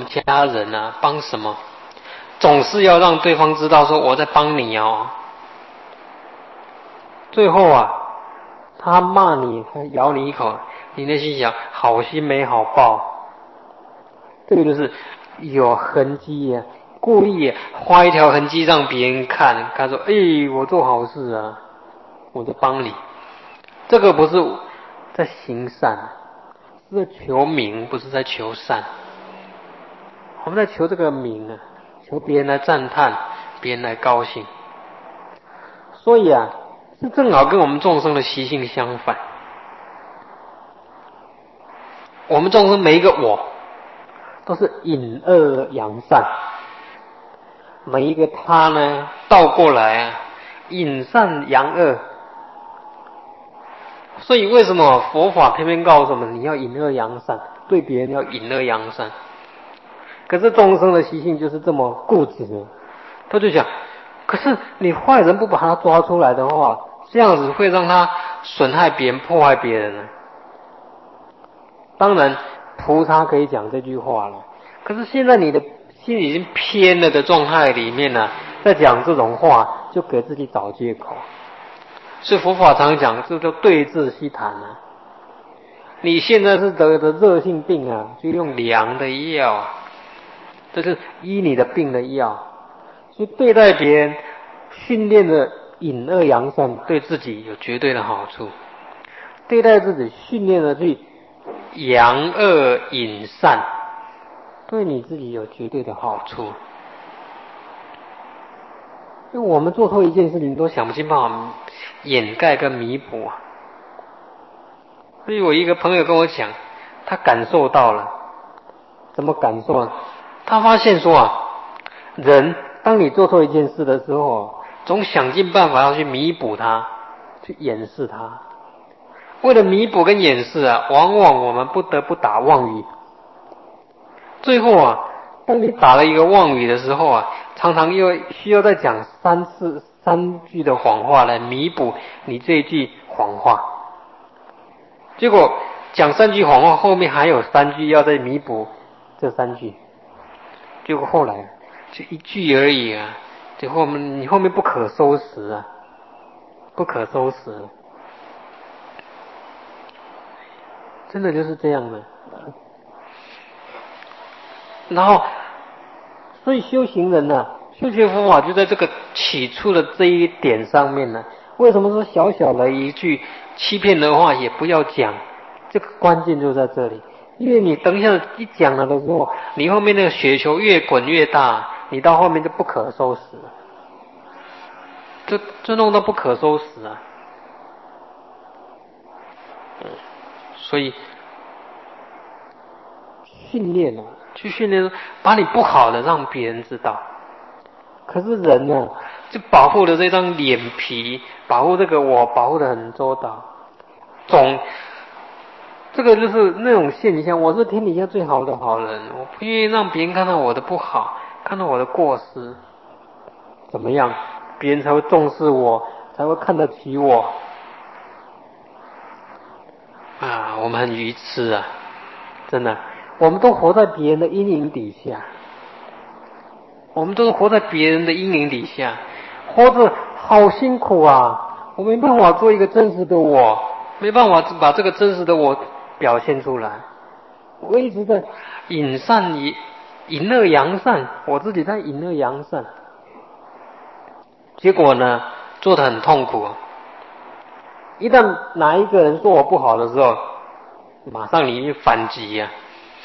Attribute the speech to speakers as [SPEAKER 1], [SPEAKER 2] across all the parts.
[SPEAKER 1] 帮家人啊，帮什么，总是要让对方知道说我在帮你哦。最后啊，他骂你，他咬你一口，你内心想好心没好报，这个就是有痕迹啊，故意画一条痕迹让别人看，他说：“我做好事啊，我在帮你。”这个不是在行善，是在求名，不是在求善。我们在求这个名啊，求别人来赞叹，别人来高兴。所以啊，是正好跟我们众生的习性相反。我们众生每一个我，都是隐恶扬善，每一个他呢，倒过来啊，隐善扬恶。所以为什么佛法偏偏告诉我们，你要隐恶扬善，对别人要隐恶扬善？可是众生的习性就是这么固执，他就想，可是你坏人不把他抓出来的话，这样子会让他损害别人、破坏别人呢。当然，菩萨可以讲这句话了。可是现在你的心已经偏了的状态里面呢，在讲这种话，就给自己找借口。所以佛法常讲，这叫对治虚谈啊。你现在是得的热性病啊，就用凉的药，这是医你的病的药。所以对待别人，训练的隐恶扬善，对自己有绝对的好处；对待自己，训练的去扬恶隐善，对你自己有绝对的好处。因为我们做错一件事情，都想不尽办法掩盖跟弥补啊。所以我一个朋友跟我讲，他感受到了，怎么感受呢？他发现说啊，人当你做错一件事的时候，总想尽办法要去弥补它，去掩饰它。为了弥补跟掩饰啊，往往我们不得不打妄语。最后啊，当你打了一个妄语的时候啊，常常又需要再讲三句的谎话来弥补你这一句谎话。结果讲3句谎话，后面还有3句要再弥补这3句。结果后来就1句而已啊，最后你后面不可收拾啊，不可收拾。真的就是这样的。然后，所以修行人呢，修学佛法就在这个起初的这一点上面呢。为什么说小小的一句欺骗的话也不要讲？这个关键就在这里。因为你等一下一讲了的时候，你后面那个雪球越滚越大，你到后面就不可收拾了，这弄到不可收拾啊。所以训练啊，去训练，把你不好的让别人知道。可是人呢，就保护的这张脸皮，保护这个我保护的很周到，这个就是那种现象。我是天底下最好的好人，我不愿意让别人看到我的不好，看到我的过失，怎么样，别人才会重视我，才会看得起我啊！我们很愚痴啊，真的，我们都活在别人的阴影底下。我们都是活在别人的阴影底下，活着好辛苦啊！我没办法做一个真实的我，没办法把这个真实的我表现出来。我一直在隐恶扬善，我自己在隐恶扬善，结果呢，做得很痛苦。一旦哪一个人说我不好的时候，马上你反击啊！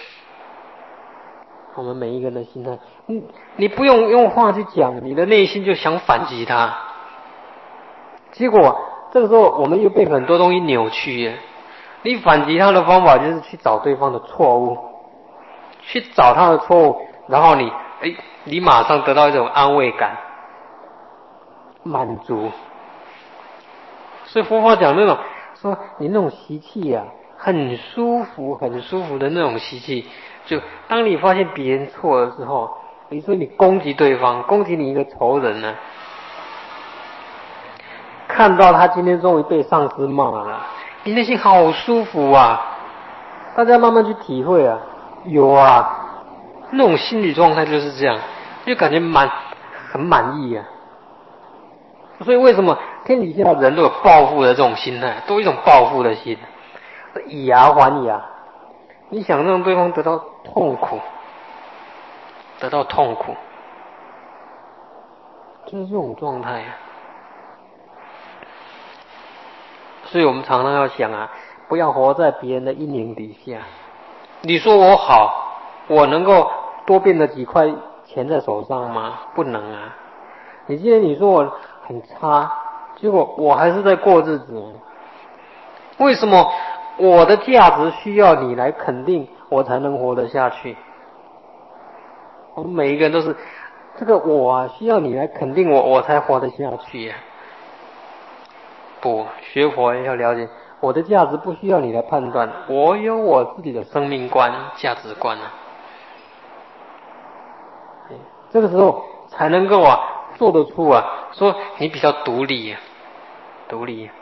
[SPEAKER 1] 我们每一个人的心态，你不用话去讲，你的内心就想反击他。结果这个时候我们又被很多东西扭曲了。你反击他的方法就是去找对方的错误，去找他的错误，然后你马上得到一种安慰感、满足。所以佛法讲那种说你那种习气啊，很舒服的那种习气，就当你发现别人错的时候，你说你攻击对方，攻击你一个仇人呢，看到他今天终于被上司骂了，你内心好舒服啊！大家慢慢去体会啊，有啊， 那种心理状态就是这样，就感觉很满意啊。所以为什么天底下人都有报复的这种心态，都有一种报复的心，以牙还牙，你想让对方得到痛苦，就是这种状态啊。所以我们常常要想啊，不要活在别人的阴影底下。你说我好，我能够多变了几块钱在手上吗？不能啊。你今天你说我很差，结果我还是在过日子。为什么我的价值需要你来肯定，我才能活得下去？我们每一个人都是这个我啊，需要你来肯定我，我才活得下去呀。不，学佛要了解，我的价值不需要你来判断，我有我自己的生命观、价值观啊。这个时候才能够啊做得出啊，说你比较独立啊，独立。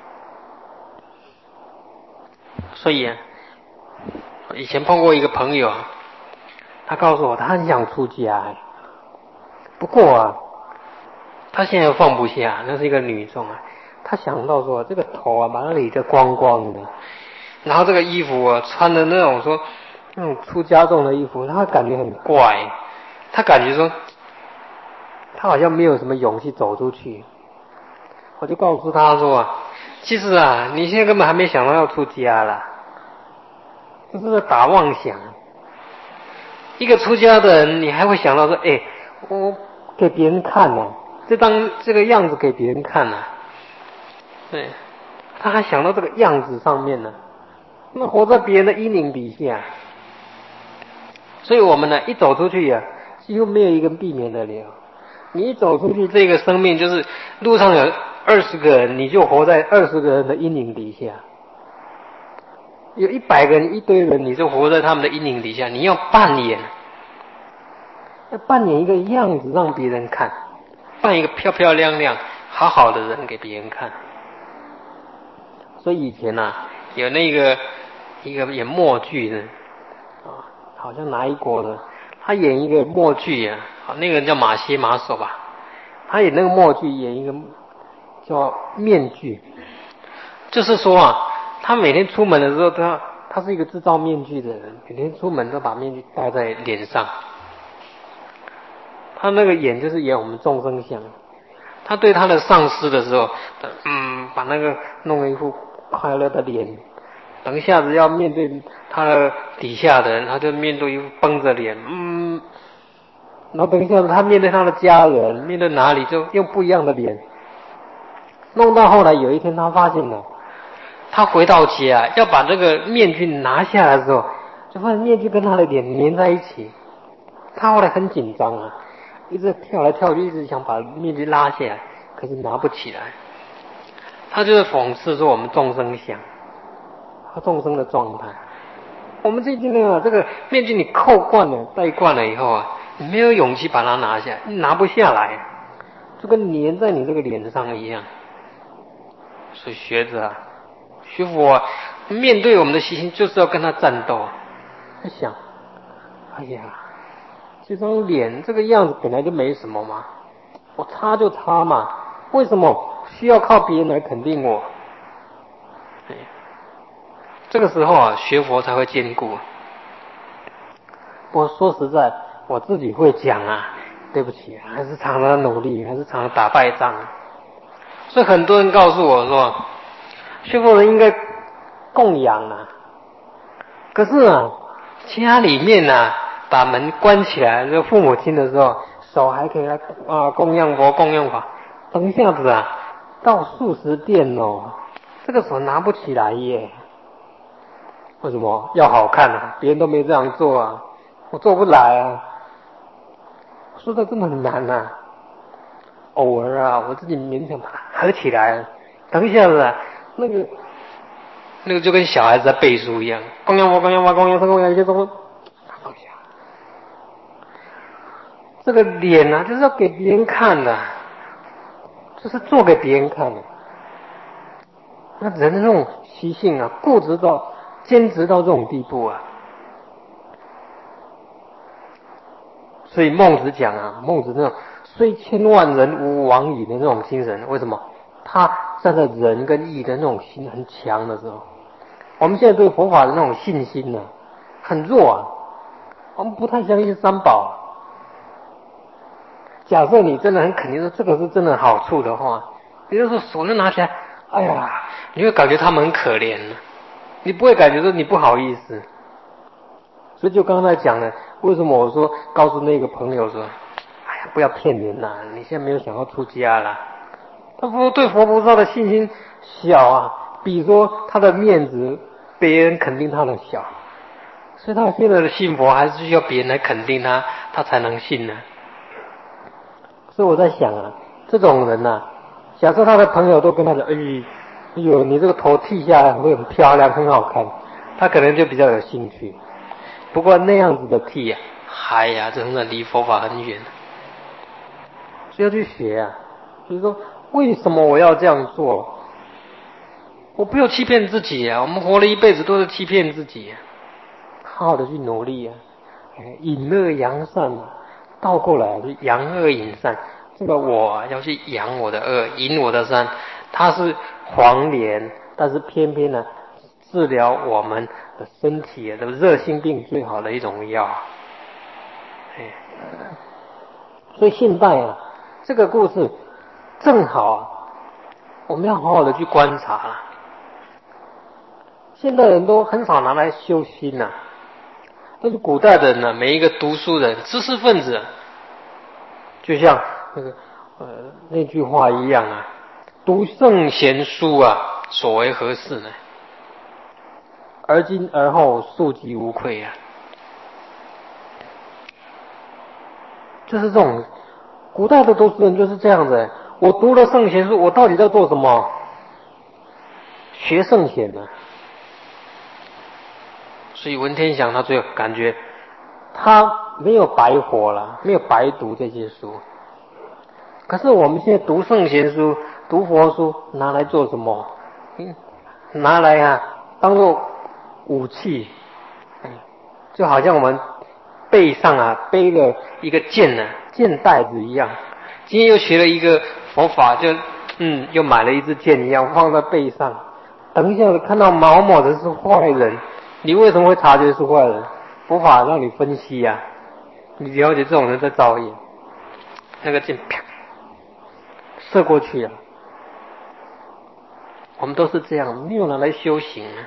[SPEAKER 1] 所以啊，以前碰过一个朋友啊，他告诉我他很想出家，不过啊，他现在又放不下，那是一个女众啊。他想到说这个头啊把它理得光光的，然后这个衣服啊穿的那种说那种出家众的衣服，他感觉很怪，他感觉说他好像没有什么勇气走出去。我就告诉他说啊，其实啊你现在根本还没想到要出家啦，这是在打妄想。一个出家的人，你还会想到说，我给别人看啊，当这个样子给别人看啊。对，他还想到这个样子上面呢，那活在别人的阴影底下。所以我们呢，一走出去啊，几乎没有一个避免得了。你一走出去，这个生命就是路上有20个人，你就活在20个人的阴影底下；有100个人、一堆人，你就活在他们的阴影底下。你要扮演一个样子让别人看，扮一个漂漂亮亮、好好的人给别人看。所以以前啊，有一个演默剧的啊，好像哪一国的，他演一个默剧啊，那个人叫马歇马首吧，他演那个默剧演一个叫面具，就是说啊，他每天出门的时候他是一个制造面具的人，每天出门都把面具戴在脸上。他那个演就是演我们众生相，他对他的上司的时候，把那个弄了一副快乐的脸，等一下子要面对他的底下的人，他就面对一副绷着脸，然后等一下子他面对他的家人，面对哪里就用不一样的脸，弄到后来有一天他发现了，他回到家要把这个面具拿下来的时候，就发现面具跟他的脸粘在一起，他后来很紧张啊，一直跳来跳去，一直想把面具拉下来，可是拿不起来。他就是讽刺说我们众生相，和众生的状态。我们最近这个面具你扣惯了、戴惯了以后啊，你没有勇气把它拿下来，你拿不下来，就跟粘在你这个脸上一样。所以学者啊，学佛啊，面对我们的习性就是要跟他战斗。他想，哎呀，这张脸这个样子本来就没什么嘛，我差就差嘛，为什么需要靠别人来肯定我？这个时候啊，学佛才会坚固。不过说实在，我自己会讲啊，对不起，还是常常努力，还是常常打败仗。所以很多人告诉我说，学佛人应该供养啊，可是啊，家里面啊，把门关起来，就父母亲的时候，手还可以来供养佛、供养法。等一下子啊，到素食店哦，这个手拿不起来耶。为什么？要好看啊，别人都没这样做啊，我做不来啊。说的真的很难啊。偶尔啊，我自己勉强把它合起来，等一下子啊，那个就跟小孩子在背书一样，供养我，供养我，供养他，供养一些东西，放下。这个脸啊，就是要给别人看的，就是做给别人看的。那人的那种习性啊，固执到、坚持到这种地步啊， 所以孟子讲啊，孟子那种虽千万人吾往矣的那种精神，为什么？他站在仁跟义的那种心很强的时候，我们现在对佛法的那种信心呢，很弱啊。我们不太相信三宝。假设你真的很肯定说这个是真的好处的话，比如说手就拿起来，哎呀，你会感觉他们很可怜，你不会感觉说你不好意思。所以就刚才讲的，为什么我说告诉那个朋友说，哎呀，不要骗人啦，你现在没有想要出家啦。他对佛菩萨的信心小啊，比说他的面子，别人肯定他的小，所以他现在的信佛还是需要别人来肯定他，他才能信呢。所以我在想啊，这种人啊，假设他的朋友都跟他讲，哎呦，你这个头剃下来会很漂亮，很好看，他可能就比较有兴趣。不过那样子的剃啊，哎呀，真的离佛法很远，所以要去学啊。比如说，为什么我要这样做？我不要欺骗自己啊！我们活了一辈子都是欺骗自己啊，好好的去努力啊，隐恶扬善啊，倒过来就扬恶隐善。这个我要去扬我的恶，隐我的善，它是黄连，但是偏偏呢，治疗我们的身体的热性病最好的一种药。所以现在啊，这个故事正好啊，我们要好好的去观察了。现代人都很少拿来修心啊，但是古代的人呢，每一个读书人、知识分子，就像那个那句话一样啊，读圣贤书啊，所为何事呢？而今而后，庶几无愧啊！就是这种古代的读书人就是这样子。我读了圣贤书，我到底在做什么？学圣贤呢？所以文天祥他最后感觉他没有白活了，没有白读这些书。可是我们现在读圣贤书、读佛书，拿来做什么？拿来啊，当做武器，就好像我们背上啊背了一个剑呢，剑袋子一样。今天又学了一个佛法，就又买了一支剑一样放在背上。等一下看到某某的是坏人，你为什么会察觉是坏人？佛法让你分析啊，你了解这种人在造业，那个剑啪射过去啊。我们都是这样，没有人来修行啊。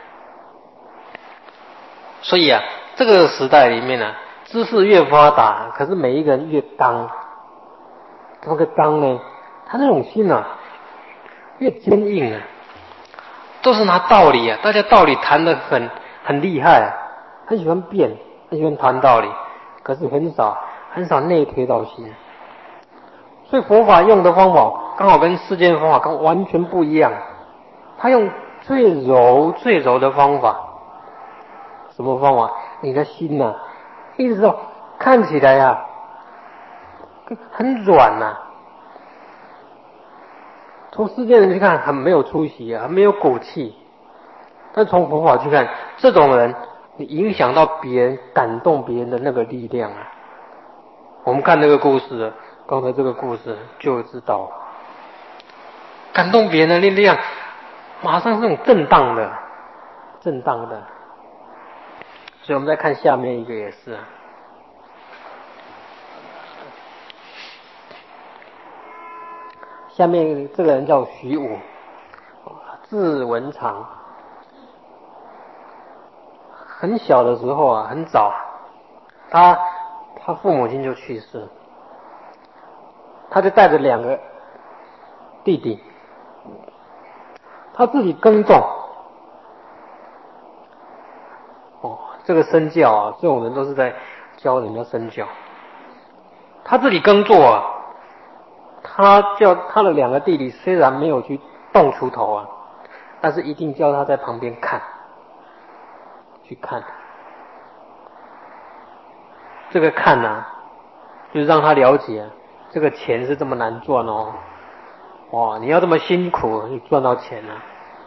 [SPEAKER 1] 所以啊，这个时代里面呢，知识越发达，可是每一个人越刚。怎么个刚呢？他那种心啊，越坚硬啊，都是拿道理啊，大家道理谈得很厉害啊，很喜欢辩，很喜欢谈道理，可是很少内推到心。所以佛法用的方法刚好跟世间方法完全不一样，他用最柔的方法。什么方法？你的心啊，一直到看起来啊很软啊，从世间人去看很没有出息啊，很没有骨气。但从佛法去看，这种人你影响到别人、感动别人的那个力量啊。我们看那个故事，刚才这个故事就知道，感动别人的力量马上是那种震荡的。所以我们再看下面一个也是，下面这个人叫徐武，字文长。很小的时候啊，很早，他父母亲就去世，他就带着2个弟弟，他自己耕种。这个身教啊，这种人都是在教人家身教。他自己耕作啊，他叫他的2个弟弟虽然没有去动锄头啊，但是一定叫他在旁边去看。这个看啊，就是让他了解这个钱是这么难赚哦。哇，你要这么辛苦你赚到钱啊。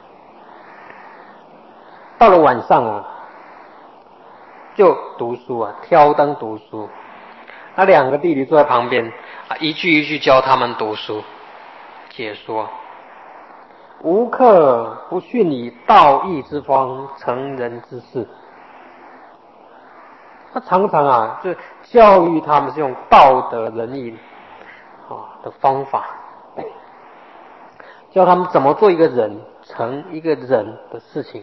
[SPEAKER 1] 到了晚上啊，就读书啊，挑灯读书。 那两个弟弟坐在旁边啊，一句一句教他们读书解说。无课不训以道义之方，成人之事。他常常啊，就教育他们是用道德仁义的方法，教他们怎么做一个人，成一个人的事情。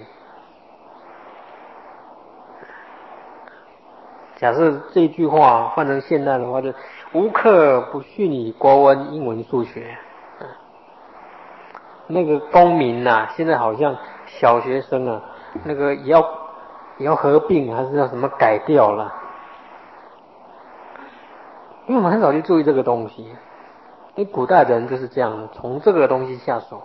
[SPEAKER 1] 假设这句话换成现代的话，就无课不训以国文、英文、数学。那个公民啊，现在好像小学生啊，那个也要合并，还是要什么改掉了？因为我们很少去注意这个东西，因为古代人就是这样的，从这个东西下手。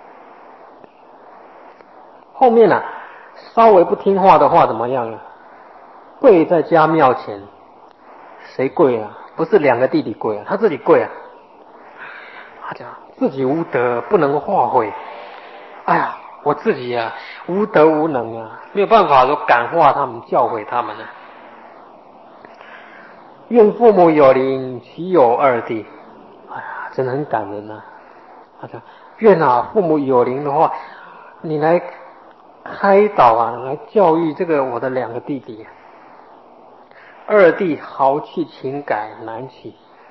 [SPEAKER 1] 后面啊，稍微不听话的话怎么样啊？跪在家庙前，谁跪啊？不是两个弟弟跪啊，他自己跪啊。他讲自己无德，不能化悔。哎呀，我自己啊，无德无能啊，没有办法说感化他们、教诲他们啊。愿父母有灵，岂有二弟？哎呀，真的很感人啊。他讲愿啊，父母有灵的话，你来开导啊，来教育这个我的两个弟弟。二弟豪气情改难起。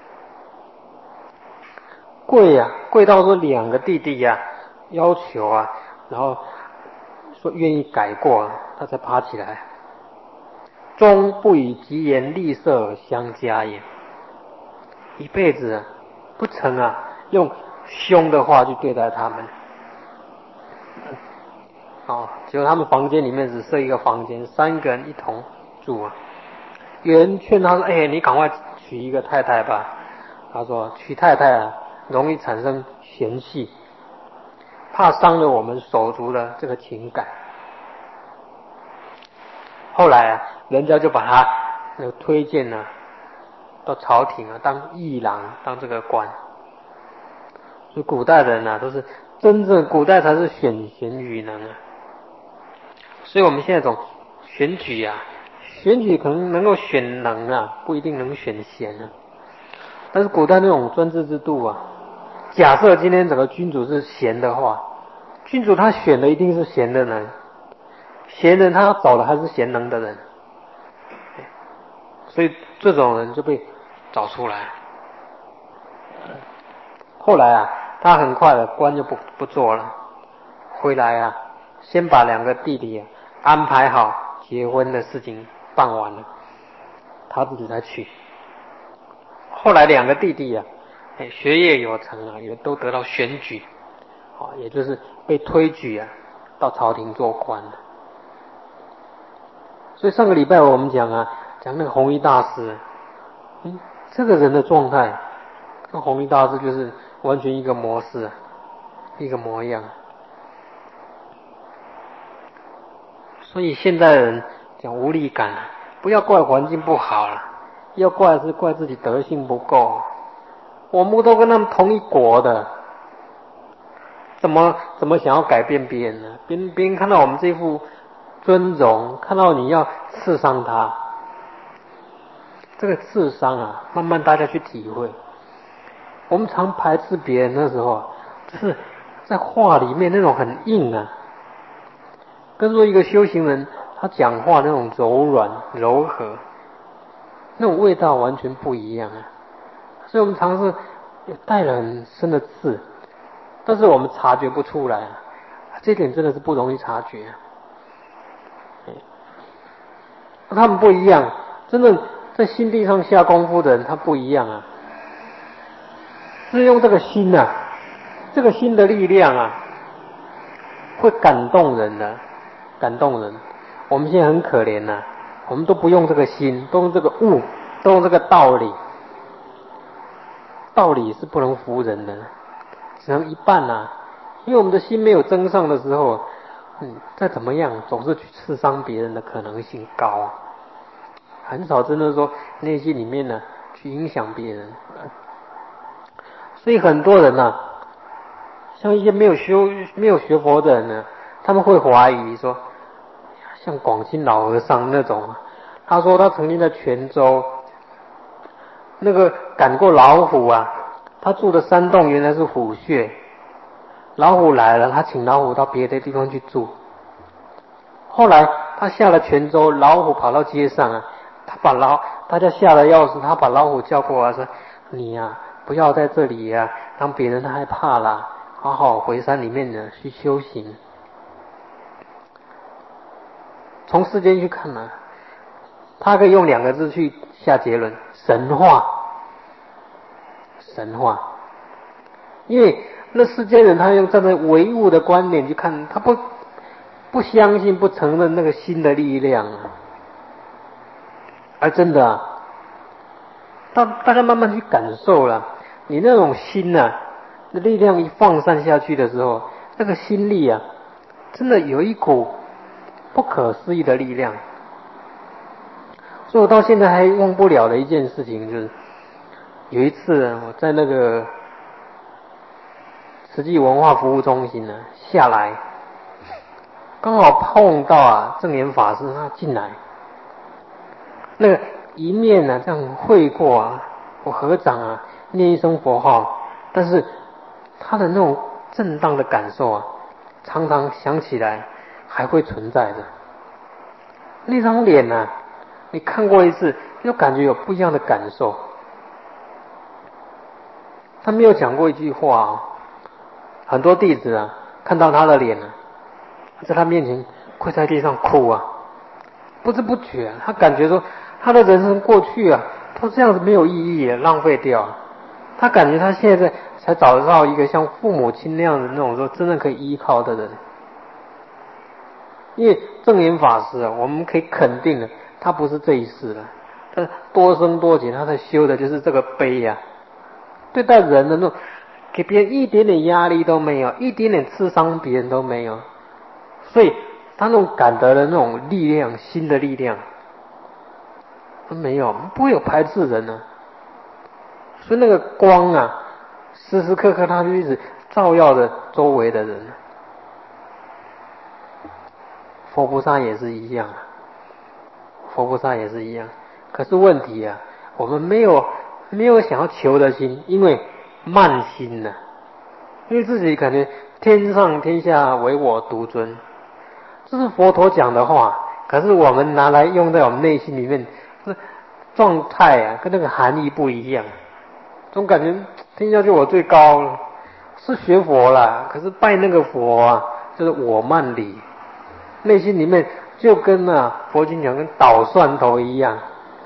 [SPEAKER 1] 跪啊，跪到说两个弟弟啊要求啊，然后说愿意改过，他才爬起来。终不以疾言厉色相加也。一辈子啊，不曾啊用凶的话去对待他们。结果他们房间里面只设一个房间，3个人一同住啊。有人劝他说：“你赶快娶一个太太吧。”他说：“娶太太啊，容易产生嫌隙，怕伤了我们手足的这个情感。”后来啊，人家就把他推荐了到朝廷啊，当议郎，当这个官。所以古代人啊，都是真正古代才是选贤与能啊。所以我们现在总选举啊，选举可能能够选能啊，不一定能选贤啊。但是古代那种专制制度啊，假设今天整个君主是贤的话，君主他选的一定是贤的人，贤人他要找的还是贤能的人，所以这种人就被找出来。后来啊，他很快的官就不做了，回来啊，先把两个弟弟安排好结婚的事情办完了，他自己才娶。后来两个弟弟啊，学业有成啊，也都得到选举，也就是被推举啊，到朝廷做官了。所以上个礼拜我们讲那个弘一大师，这个人的状态跟弘一大师就是完全一个模式，一个模样。所以现在人讲无力感，不要怪环境不好了，要怪是怪自己德性不够。我们都跟他们同一国的，怎么想要改变别人呢？别人看到我们这副尊荣，看到你要刺伤他，这个刺伤啊，慢慢大家去体会。我们常排斥别人的时候，就是在话里面那种很硬啊，跟说一个修行人他讲话那种柔软柔和，那种味道完全不一样啊。所以我们常是带了很深的刺，但是我们察觉不出来，这点真的是不容易察觉。他们不一样，真正在心地上下功夫的人，他不一样啊，是用这个心啊，这个心的力量啊，会感动人的，感动人。我们现在很可怜呐，我们都不用这个心，都用这个悟，都用这个道理。道理是不能服人的，只能一半啊，因为我们的心没有增上的时候，再怎么样总是去刺伤别人的可能性高，很少真的说内心里面呢去影响别人。所以很多人像一些没有学佛的人呢，他们会怀疑说，像广清老和尚那种，他说他曾经在泉州那个赶过老虎啊，他住的山洞原来是虎穴，老虎来了，他请老虎到别的地方去住。后来他下了泉州，老虎跑到街上啊，大家吓得要死，他把老虎叫过来说：“你呀，不要在这里呀，让别人害怕啦，好好回山里面呢去修行。”从世间去看呢，他可以用2个字去下结论：神话。神话。因为那世间人他用站在唯物的观点去看，他不相信、不承认那个心的力量啊。而真的啊，大家慢慢去感受了，你那种心啊，那力量一放散下去的时候，那个心力啊，真的有一股不可思议的力量。所以我到现在还忘不了的一件事情，就是有一次我在那个慈济文化服务中心呢下来，刚好碰到啊正言法师他进来，那个一面呢这样会过啊，我合掌啊念一声佛号，但是他的那种震荡的感受啊，常常想起来还会存在的。那张脸啊，你看过一次，就感觉有不一样的感受。他没有讲过一句话啊，很多弟子啊看到他的脸啊，在他面前跪在地上哭啊，不知不觉他感觉说他的人生过去啊都这样子没有意义，浪费掉。他感觉他现在才找到一个像父母亲那样的那种说真正可以依靠的人。因为正言法师啊，我们可以肯定的，他不是这一世的，他多生多劫他在修的就是这个悲啊，对待人的那种给别人一点点压力都没有，一点点刺伤别人都没有，所以他那种感得的那种力量，心的力量没有，不会有排斥人啊。所以那个光啊，时时刻刻他就一直照耀着周围的人。佛菩萨也是一样，佛菩萨也是一样。可是问题啊，我们没有想要求的心，因为慢心呐、因为自己感觉天上天下唯我独尊，这是佛陀讲的话，可是我们拿来用在我们内心里面，这状态啊，跟那个含义不一样。总感觉天下就我最高了，是学佛啦，可是拜那个佛啊，就是我慢理。内心里面就跟佛经讲跟捣蒜头一样，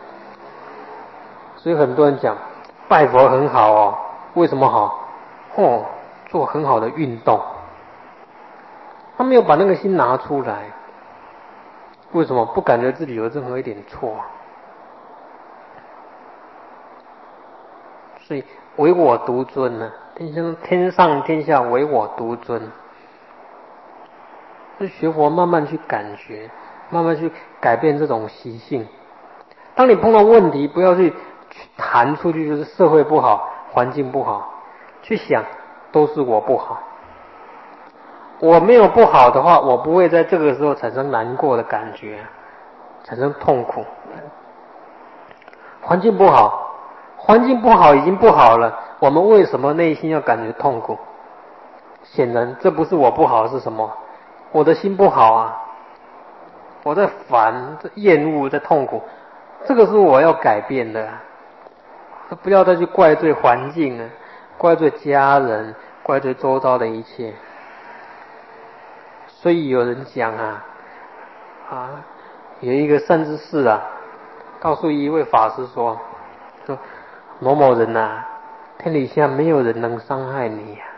[SPEAKER 1] 所以很多人讲拜佛很好哦，为什么好？做很好的运动，他没有把那个心拿出来，为什么不感觉自己有任何一点错？所以唯我独尊呢、天上天下唯我独尊。是学佛慢慢去感觉，慢慢去改变这种习性。当你碰到问题，不要去弹出去，就是社会不好，环境不好，去想都是我不好。我没有不好的话，我不会在这个时候产生难过的感觉，产生痛苦。环境不好，环境不好已经不好了，我们为什么内心要感觉痛苦？显然这不是我不好，是什么？我的心不好啊，我在烦、在厌恶、在痛苦，这个是我要改变的。不要再去怪罪环境了，怪罪家人，怪罪周遭的一切。所以有人讲有一个善知识啊，告诉一位法师说某某人天底下没有人能伤害你啊，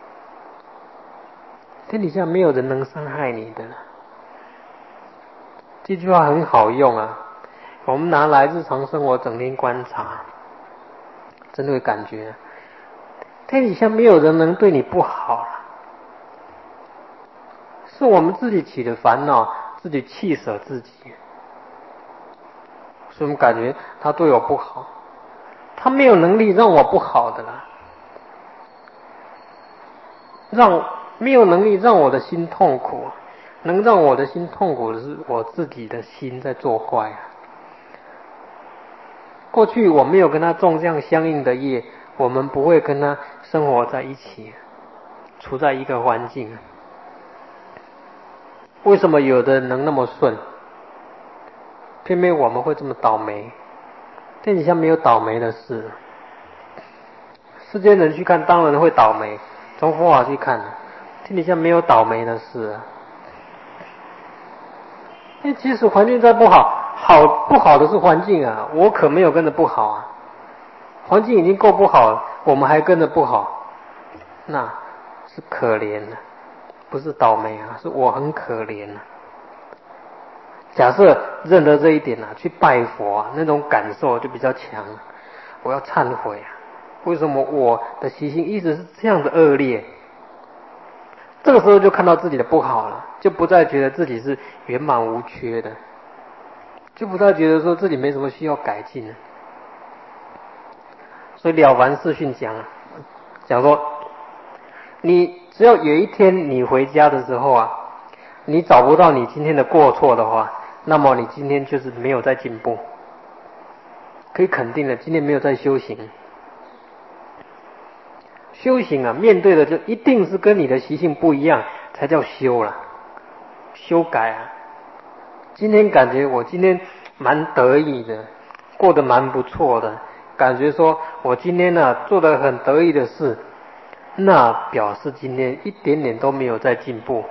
[SPEAKER 1] 天底下没有人能伤害你的。这句话很好用啊，我们拿来日常生活整天观察，真的会感觉天底下没有人能对你不好了，是我们自己起的烦恼，自己气舍自己，所以我们感觉他对我不好，他没有能力让我不好的啦，没有能力让我的心痛苦，能让我的心痛苦的是我自己的心在作怪啊。 过去我没有跟他种这样相应的业，我们不会跟他生活在一起，处在一个环境。为什么有的人能那么顺，偏偏我们会这么倒霉？天底下没有倒霉的事，世间人去看当然会倒霉，从佛法去看，天底下没有倒霉的事啊。因为即使环境再不好，不好的是环境啊，我可没有跟着不好啊。环境已经够不好了，我们还跟着不好，那是可怜的，不是倒霉啊，是我很可怜啊。假设认得这一点啊，去拜佛啊，那种感受就比较强。我要忏悔啊，为什么我的习性一直是这样的恶劣？这个时候就看到自己的不好了，就不再觉得自己是圆满无缺的，就不再觉得说自己没什么需要改进了。所以了凡四训讲说，你只要有一天你回家的时候啊，你找不到你今天的过错的话，那么你今天就是没有在进步，可以肯定的，今天没有在修行。修行啊，面对的就一定是跟你的习性不一样，才叫修啦，修改啊。今天感觉我今天蛮得意的，过得蛮不错的，感觉说我今天呢做得很得意的事，那表示今天一点点都没有在进步。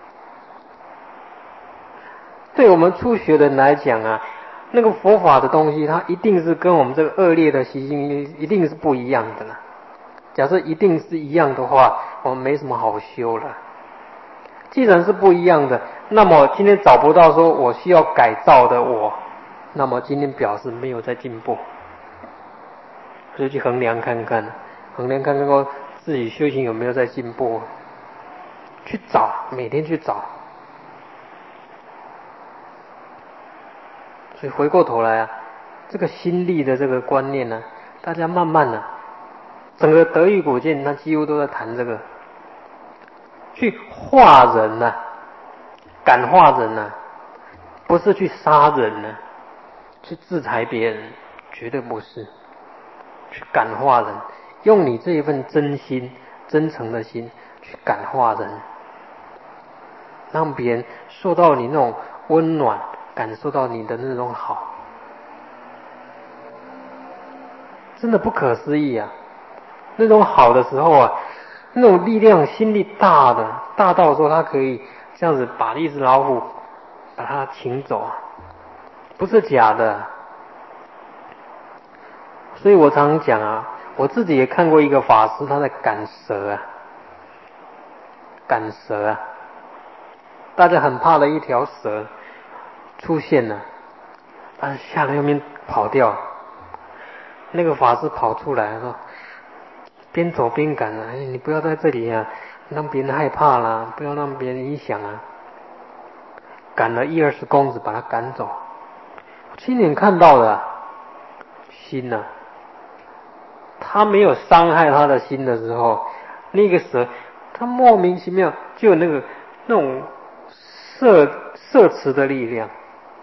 [SPEAKER 1] 对我们初学的人来讲啊，那个佛法的东西，它一定是跟我们这个恶劣的习性一定是不一样的啦。假设一定是一样的话，我们没什么好修了。既然是不一样的，那么今天找不到说我需要改造的我，那么今天表示没有在进步。所以去衡量看看说自己修行有没有在进步，去找，每天去找。所以回过头来啊，这个心力的这个观念呢，大家慢慢的，整个德育古鉴它几乎都在谈这个，去化人呐，感化人呐，不是去杀人呐，去制裁别人，绝对不是。去感化人，用你这一份真心、真诚的心去感化人，让别人受到你那种温暖，感受到你的那种好，真的不可思议啊！那种好的时候啊，那种力量、心力大的，大到说他可以这样子把一只老虎把它请走，不是假的。所以我常常讲啊，我自己也看过一个法师，他在赶蛇啊，赶蛇啊，大家很怕的一条蛇出现了，但是吓得要命跑掉。那个法师跑出来说，边走边赶啊，你不要在这里啊，让别人害怕啦，不要让别人影响啊。赶了10-20公尺把他赶走，我亲眼看到的，心啊，他没有伤害他的心的时候，那个蛇他莫名其妙就有那种摄持的力量。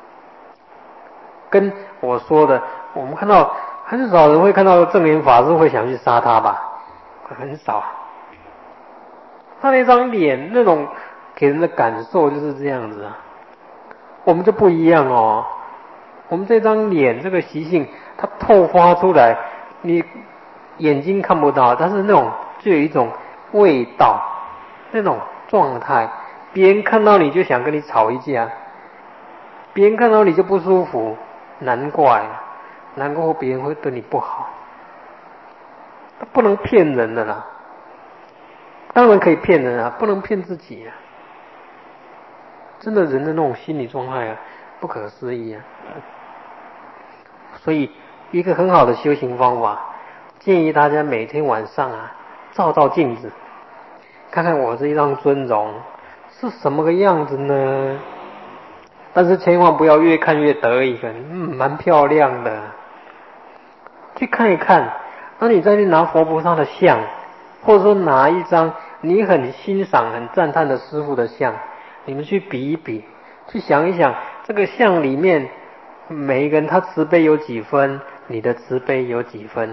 [SPEAKER 1] 跟我说的，我们看到很少人会看到正言法师会想去杀他吧，很少。他那张脸那种给人的感受就是这样子啊，我们就不一样哦。我们这张脸这个习性，它透发出来，你眼睛看不到，但是那种就有一种味道，那种状态，别人看到你就想跟你吵一架，别人看到你就不舒服，难怪别人会对你不好。他不能骗人的啦，当然可以骗人啊，不能骗自己啊。真的人的那种心理状态啊，不可思议啊。所以一个很好的修行方法，建议大家每天晚上啊，照镜子，看看我这一张尊容是什么个样子呢？但是千万不要越看越得意，蛮漂亮的。去看一看，那你再去拿佛菩萨的像，或者说拿一张你很欣赏、很赞叹的师父的像，你们去比一比，去想一想这个像里面每一个人他慈悲有几分， 你的慈悲有几分？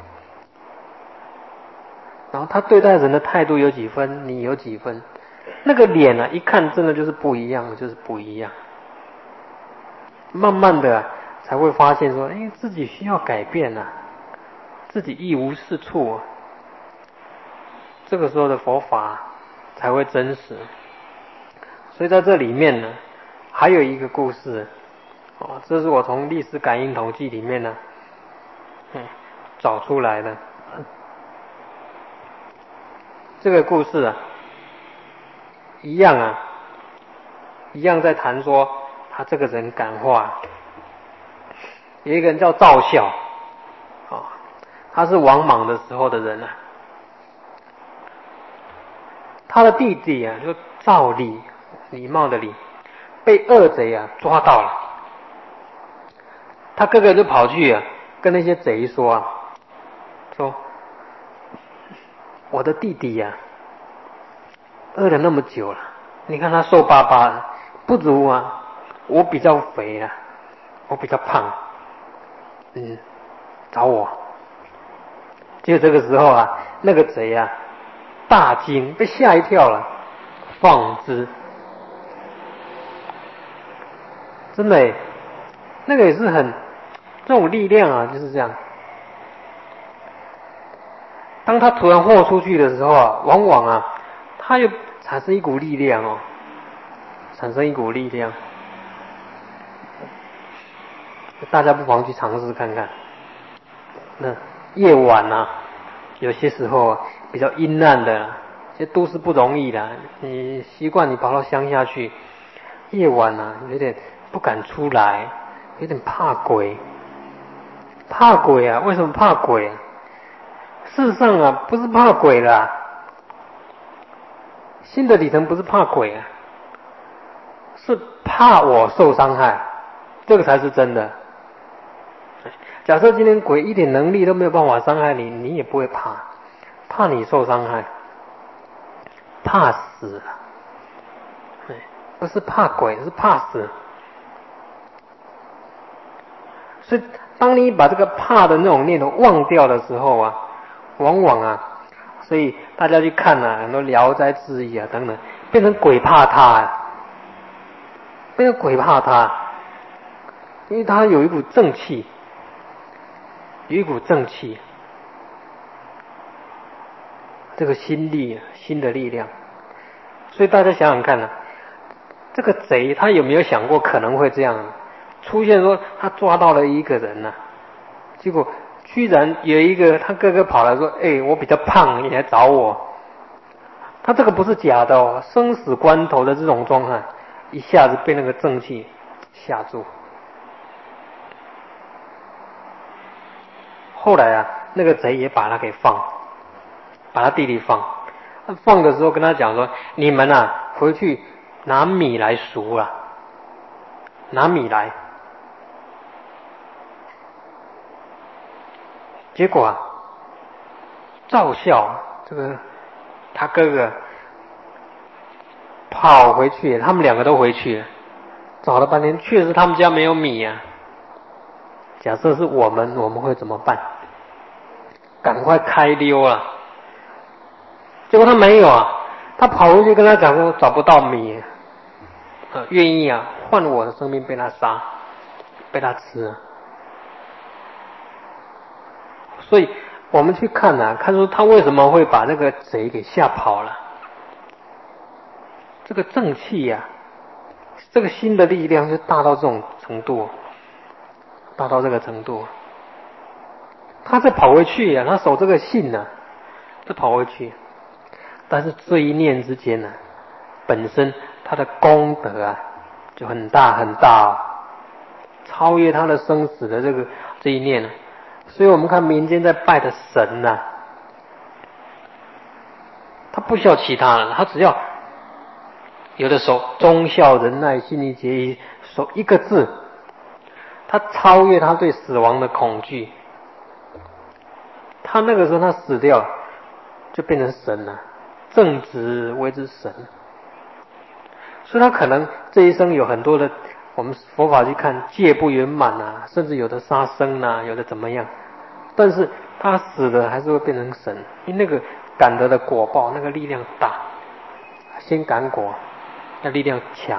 [SPEAKER 1] 然后他对待人的态度有几分，你有几分？那个脸啊，一看真的就是不一样，就是不一样。慢慢的才会发现说，哎，自己需要改变啊，自己一无是处啊。这个时候的佛法才会真实。所以在这里面呢，还有一个故事，这是我从历史感应统计里面呢，找出来的。这个故事啊，一样在谈说他这个人感化。有一个人叫赵孝，他是王莽的时候的人啊。他的弟弟啊，就赵礼，礼貌的礼，被恶贼啊抓到了。他哥哥就跑去跟那些贼说我的弟弟饿了那么久了，你看他瘦巴巴的，不如我比较肥啊，我比较胖，找我。就这个时候那个贼大惊，被吓一跳了，放之。真的那个也是很这种力量就是这样。当他突然豁出去的时候往往他又产生一股力量产生一股力量。大家不妨去尝试看看。那夜晚有些时候比较阴暗的，其实都市不容易的。你习惯你跑到乡下去，夜晚有点不敢出来，有点怕鬼。怕鬼为什么怕鬼事实上不是怕鬼啦，心的底层不是怕鬼是怕我受伤害，这个才是真的。假设今天鬼一点能力都没有办法伤害你，你也不会怕，怕你受伤害，怕死不是怕鬼，是怕死。所以当你把这个怕的那种念头忘掉的时候往往所以大家去看很多聊斋志异等等，变成鬼怕他变成鬼怕他，因为他有一股正气，有一股正气，这个心力心的力量。所以大家想想看这个贼他有没有想过可能会这样出现，说他抓到了一个人结果居然有一个他哥哥跑来说，我比较胖，你来找我。他这个不是假的生死关头的这种状态，一下子被那个正气吓住。后来那个贼也把他给放，把他弟弟放。放的时候跟他讲说，你们回去拿米来赎拿米来。结果赵孝这个他哥哥跑回去，他们两个都回去了，找了半天，确实他们家没有米假设是我们会怎么办？赶快开溜了。结果他没有他跑回去跟他讲说找不到米愿意换我的生命被他杀，被他吃所以我们去看看说他为什么会把这个贼给吓跑了。这个正气这个心的力量是大到这种程度，大到这个程度。他再跑回去他守这个信再跑回去。但是这一念之间本身他的功德就很大很大超越他的生死的这一念所以我们看民间在拜的神他不需要其他的，他只要有的守忠孝仁爱信义节义，守一个字，他超越他对死亡的恐惧。他那个时候他死掉就变成神了，正直为之神。所以他可能这一生有很多的我们佛法去看戒不圆满啊，甚至有的杀生啊，有的怎么样，但是他死了还是会变成神，因为那个感得的果报那个力量大，先感果，那力量强，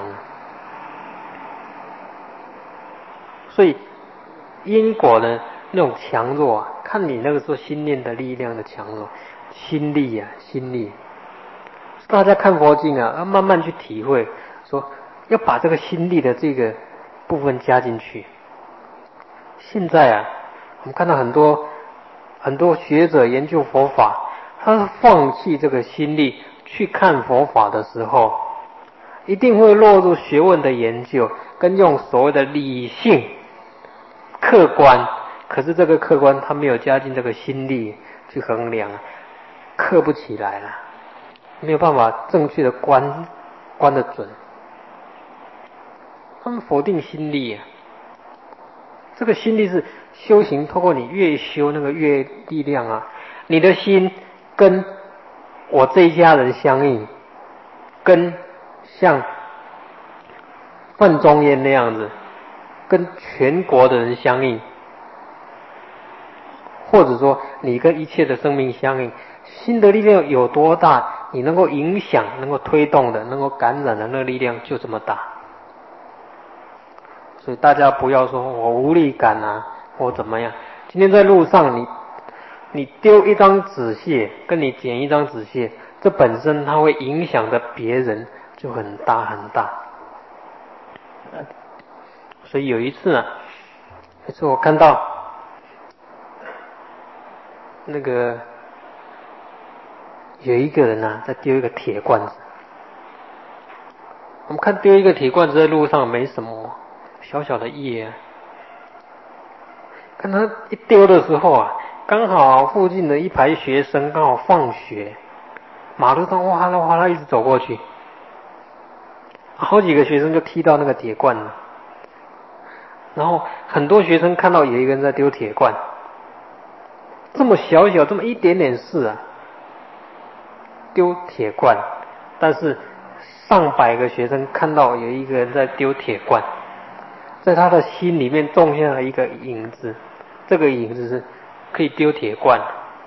[SPEAKER 1] 所以因果的那种强弱啊，看你那个时候心念的力量的强弱，心力啊，心力。大家看佛经啊，要慢慢去体会，说要把这个心力的这个部分加进去。现在啊，我们看到很多学者研究佛法，他是放弃这个心力去看佛法的时候，一定会落入学问的研究，跟用所谓的理性、客观，可是这个客观他没有加进这个心力去衡量，刻不起来了。没有办法正确的观得准，他们否定心力啊。这个心力是修行，透过你越修那个越力量啊。你的心跟我这一家人相应，跟像范仲淹那样子，跟全国的人相应，或者说你跟一切的生命相应，心的力量有多大？你能够影响、能够推动的、能够感染的那个力量就这么大。所以大家不要说我无力感啊，我怎么样？今天在路上你丢一张纸屑，跟你捡一张纸屑，这本身它会影响的别人就很大很大。所以有一次啊，我看到那个有一个人啊，在丢一个铁罐子。我们看丢一个铁罐子在路上没什么，小小的叶啊。看他一丢的时候啊，刚好附近的一排学生刚好放学，马路上哗啦哗啦一直走过去，好几个学生就踢到那个铁罐了。然后很多学生看到有一个人在丢铁罐，这么小这么一点点事啊，丢铁罐，但是上百个学生看到有一个人在丢铁罐，在他的心里面种下了一个影子，这个影子是可以丢铁罐。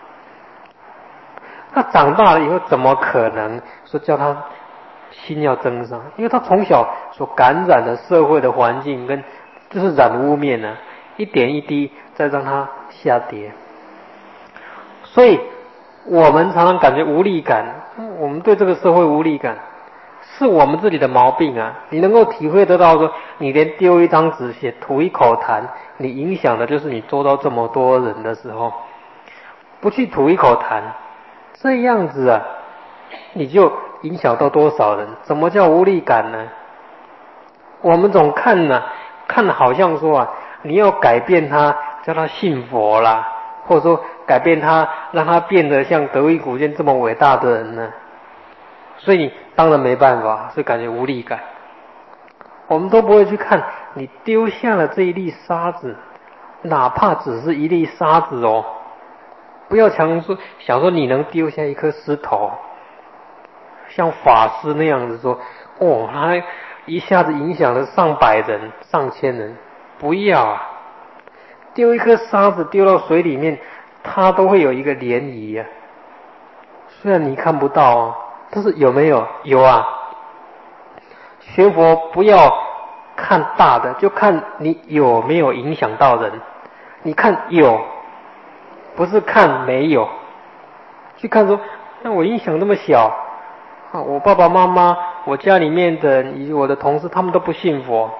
[SPEAKER 1] 他长大了以后怎么可能说叫他心要增上？因为他从小所感染的社会的环境跟就是染污面呢，一点一滴在让他下跌。所以我们常常感觉无力感，我们对这个社会无力感，是我们自己的毛病啊！你能够体会得到说，你连丢一张纸屑、吐一口痰，你影响的就是你周遭这么多人的时候，不去吐一口痰，这样子啊，你就影响到多少人？怎么叫无力感呢？我们总看呢、看好像说啊，你要改变他，叫他信佛啦，或者说改变他，让他变得像德维古建这么伟大的人呢。所以你当然没办法，所以感觉无力感。我们都不会去看你丢下了这一粒沙子，哪怕只是一粒沙子哦，不要想说你能丢下一颗石头，像法师那样子说，哦，他一下子影响了上百人、上千人，不要啊！丢一颗沙子丢到水里面，它都会有一个涟漪啊。虽然你看不到啊，但是有没有？有啊。学佛不要看大的，就看你有没有影响到人。你看有，不是看没有。去看说，那我影响那么小啊，我爸爸妈妈、我家里面的以及我的同事，他们都不信佛。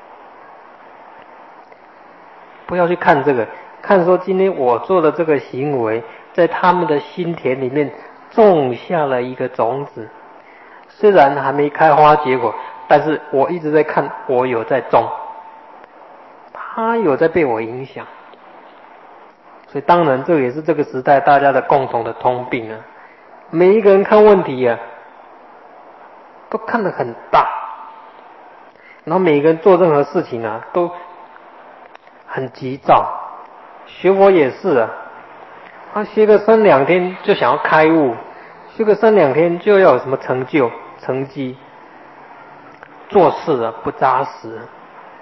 [SPEAKER 1] 不要去看这个，看说今天我做的这个行为，在他们的心田里面种下了一个种子，虽然还没开花结果，但是我一直在看，我有在种，他有在被我影响。所以当然这也是这个时代大家的共同的通病啊。每一个人看问题啊，都看得很大，然后每一个人做任何事情啊，都很急躁。学佛也是啊，他学个3-2天就想要开悟，学个3-2天就要有什么成就、成绩，做事啊不扎实。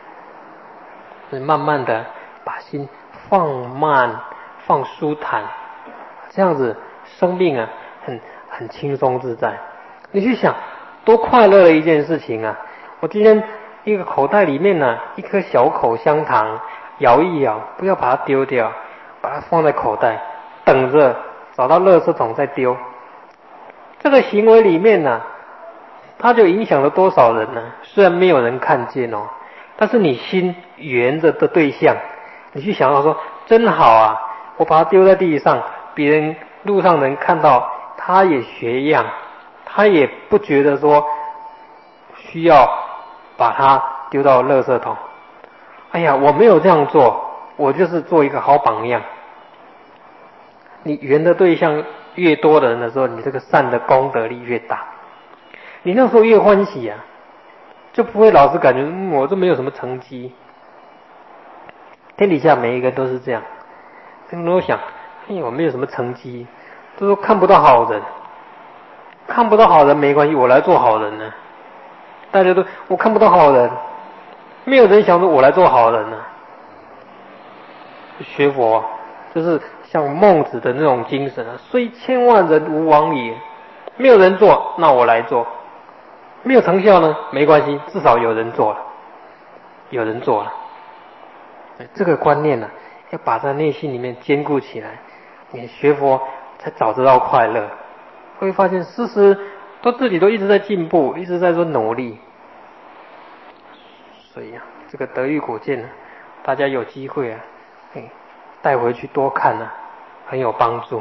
[SPEAKER 1] 所以慢慢的把心放慢、放舒坦，这样子生命啊，很轻松自在。你去想，多快乐的一件事情啊！我今天一个口袋里面呢，一颗小口香糖，摇一摇，不要把它丢掉，把它放在口袋，等着找到垃圾桶再丢。这个行为里面呢，它就影响了多少人呢？虽然没有人看见哦，但是你心缘着的对象，你去想到说，真好啊！我把它丢在地上，别人路上人看到，他也学样，他也不觉得说需要把它丢到垃圾桶。哎呀，我没有这样做，我就是做一个好榜样。你缘的对象越多的人的时候，你这个善的功德力越大，你那时候越欢喜啊，就不会老是感觉我这没有什么成绩。天底下每一个人都是这样，很多人想，我没有什么成绩，都说看不到好人，看不到好人没关系，我来做好人呢。大家都我看不到好人，没有人想说我来做好人呢。学佛就是像孟子的那种精神啊，虽千万人吾往也，没有人做，那我来做。没有成效呢，没关系，至少有人做了，有人做了。这个观念呢，要把在内心里面坚固起来，你学佛才找得到快乐。会发现事实都自己都一直在进步，一直在做努力。所以啊，这个德育古鉴呢，大家有机会啊，带回去多看啊，很有帮助。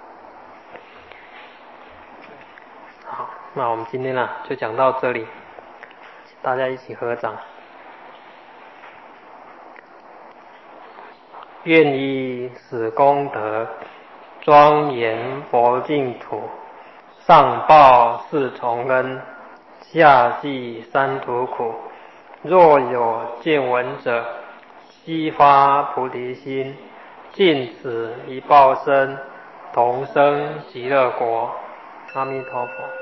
[SPEAKER 1] 好，那我们今天呢就讲到这里，大家一起合掌。愿以此功德庄严佛净土，上报四重恩，下济三途苦。若有见闻者，悉发菩提心，尽此一报身，同生极乐国。阿弥陀佛。